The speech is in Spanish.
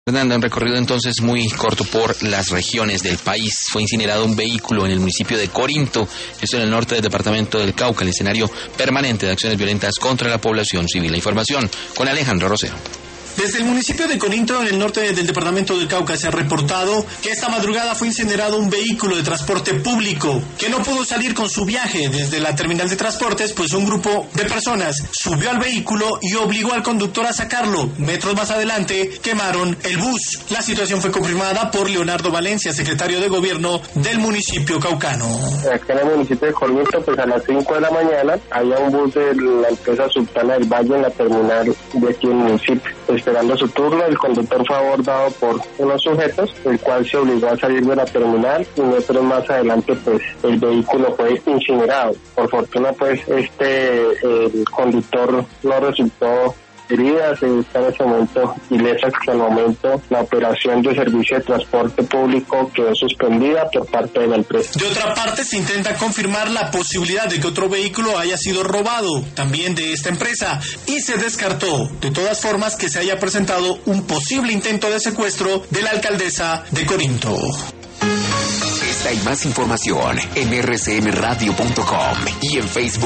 Fernanda, un recorrido entonces muy corto por las regiones del país. Fue incinerado un vehículo en el municipio de Corinto, esto en el norte del departamento del Cauca, el escenario permanente de acciones violentas contra la población civil. La información con Alejandro Rosero. Desde el municipio de Corinto, en el norte del departamento del Cauca, se ha reportado que esta madrugada fue incinerado un vehículo de transporte público que no pudo salir con su viaje desde la terminal de transportes, pues un grupo de personas subió al vehículo y obligó al conductor a sacarlo. Metros más adelante quemaron el bus. La situación fue confirmada por Leonardo Valencia, secretario de gobierno del municipio caucano. Acá en el municipio de Corinto, pues a las 5 de la mañana, había un bus de la empresa Sultana del Valle en la terminal de aquí en el municipio. Esperando su turno, el conductor fue abordado por unos sujetos, el cual se obligó a salir de la terminal y metros más adelante pues el vehículo fue incinerado. Por fortuna pues el conductor no resultó heridas, está en ese momento ilesa. Hasta el momento la operación de servicio de transporte público quedó suspendida por parte de la empresa. De otra parte, se intenta confirmar la posibilidad de que otro vehículo haya sido robado, también de esta empresa, y se descartó de todas formas que se haya presentado un posible intento de secuestro de la alcaldesa de Corinto. Esta y más información en rcnradio.com y en Facebook.